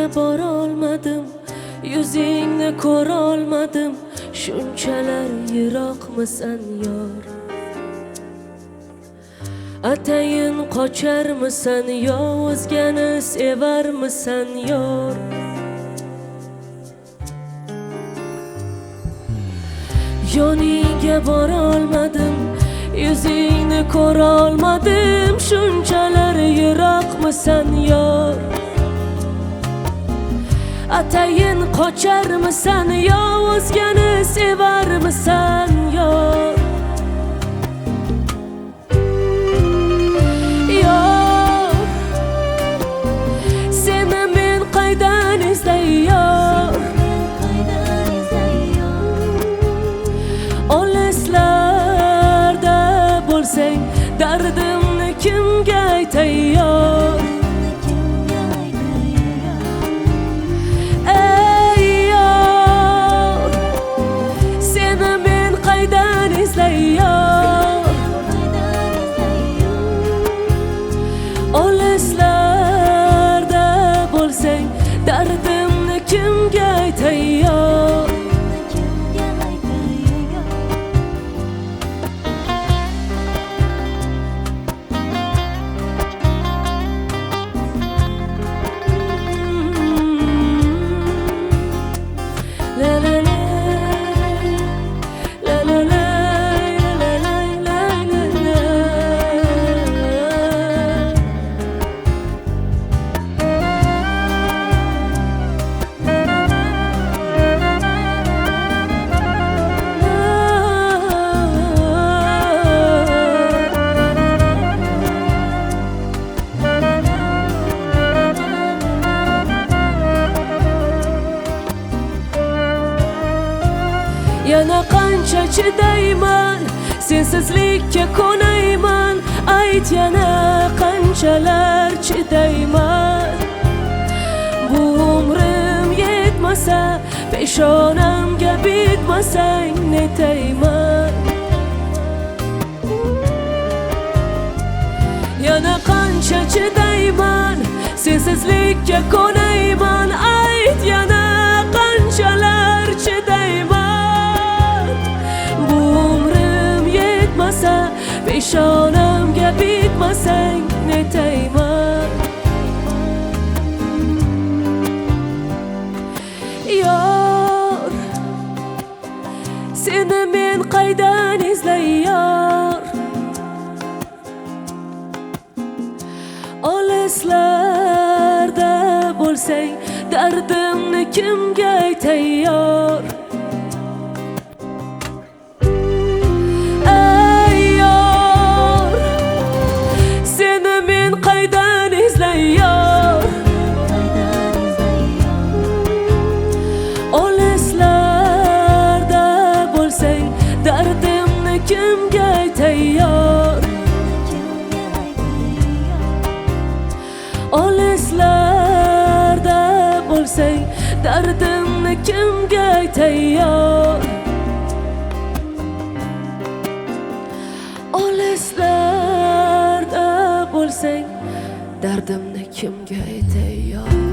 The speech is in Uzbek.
borolmadim, yuzingni ko'rolmadim, shunchalar yiroqmisan yor? Atayin qocharmisan yo o'zgani sevarmisan yor? Yoningga borolmadim, yuzingni ko'rolmadim, shunchalar yiroqmisan yor? Atayin qocharmisan yo o'zgani sevarmisan yor? Yor, seni men qaydan izlay yor? Olislarda bo'lsang, dardimni kimga aytay yor? Olislarda bo'lsang, dardimni kimga aytay yor? Yana qancha chidayman, sensizlikka ko'nayman, ayt yana qanchalar chidayman. Bu umrim yetmasa, peshonamga bitmasang netayman. Yana qancha chidayman, sensizlikka ko'nayman, ayt yana qanchalar chidayman. Peshonamga bitmasang netayman. Yor, seni men qaydan izlay yor? Olislarda bo'lsang, dardimni kimga aytay yor? Olislarda bo'lsang, dardimni kimga aytay yor? Olislarda bo'lsang, dardimni kimga aytay yor? Olislarda bo'lsang, dardimni kimga aytay yor?